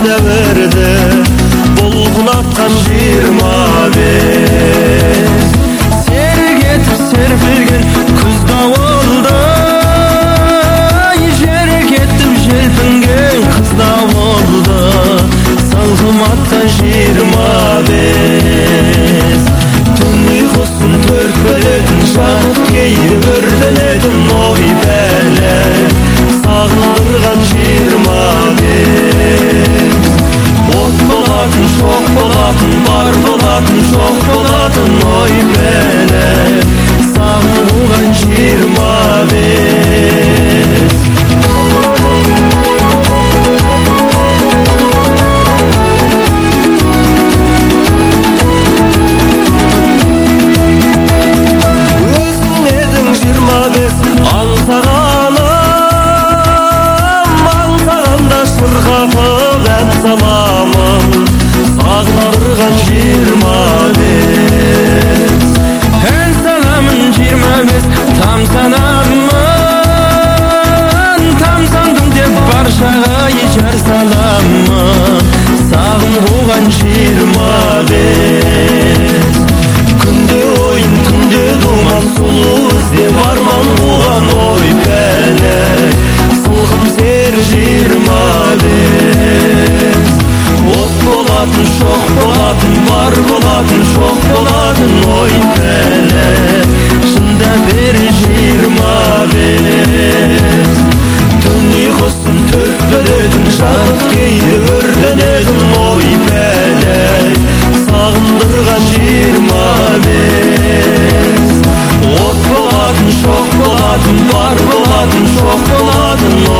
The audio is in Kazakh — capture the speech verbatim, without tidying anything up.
дәуірді бұлғынатқан жиырма бес. Серік етіп серпілген күз дауылдай, жерік етіп желпінген қыз дауылды, салғым атқан жиырма бес. Түн ұйқысын төрт бөлетін, жанып кейіп өртенетін ой бәлі, сағындырған жиырма бес. От болатын, шоқ болатын, бар болатын, жоқ болатын ой бәлі, сағынған жиырма бес. Сағындырған жиырма бес. Ән саламын жиырма бес, тамсанамын, тамсандым деп баршаға жар саламын. Сағым қуған жиырма бес. Күнде ойын, күнде думан, сұлу іздеп арман қуған ой бәлі, сылғым сер жиырма бес. От болатын, шоқ болатын, бар болатын, жоқ болатын ой бәлі, шында бер жиырма бес. Түн ұйқысын төрт бөлетін, жанып кейде өртенетін ой бәлі, сағындырған жиырма бес. От болатын, шоқ болатын, бар болатын, жоқ болатын